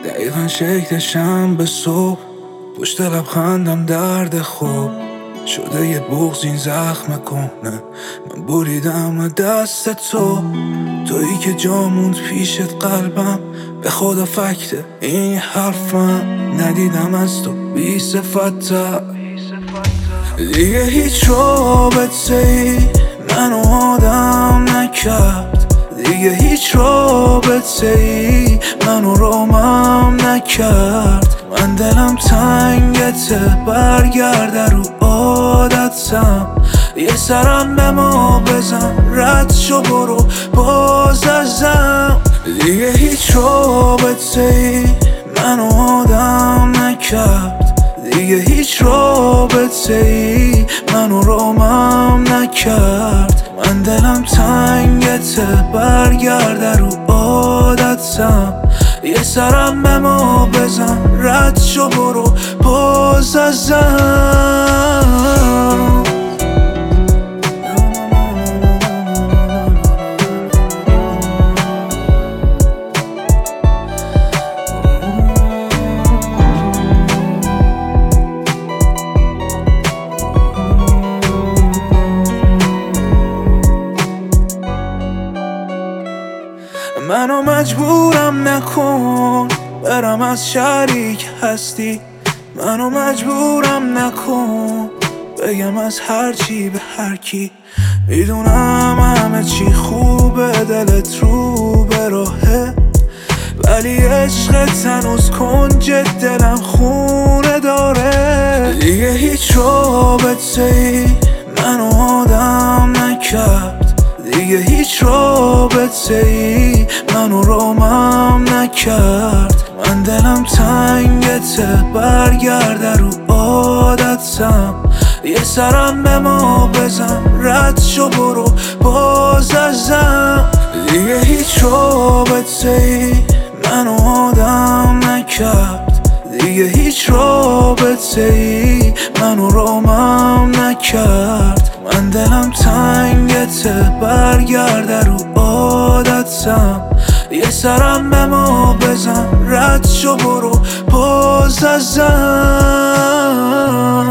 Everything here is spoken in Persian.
دقیقا شکلشم به صبح، پشت لبخندم درد خوب شده یه بغض این زخم کنه. من بریدم دست تویی که جا موند پیشت قلبم. به خدا فکته این حرفم، ندیدم از تو بی صفت‌تر. دیگه هیچ رابطه‌ای منو آدم نکرد، دیگه هیچ رابطه‌ای منو رامم نکرد. من دلم تنگته، برگرده رو عادتم. یه سرم به ما بزن، رد شو برو باز ازم. دیگه هیچ رابطه‌ای منو آدم نکرد، دیگه هیچ رابطه‌ای منو رامم نکرد. من دلم تنگته، برگرده رو عادتم. یه سرم به ما بزن، رد شو برو باز ازم. منو مجبورم نکن برم از شریک هستی، منو مجبورم نکن بگم از هر چی به هر کی. میدونم همه چی خوبه، دلت رو به راهه، ولی عشقت هنوز کنج دلم خونه داره. دیگه هیچ رابطه‌ای منو آدم نکرد، دیگه هیچ رابطه‌ای منو رامم نکرد. من دلم تنگته، برگرده رو عادتم. یه سرم به ما بزن، رد شو برو باز ازم. دیگه هیچ رابطه‌ای منو آدم نکرد، دیگه هیچ رابطه‌ای منو رامم نکرد. من دلم تنگته، برگرده رو عادتم. یه سرم به ما بزن، رد شو برو باز ازم.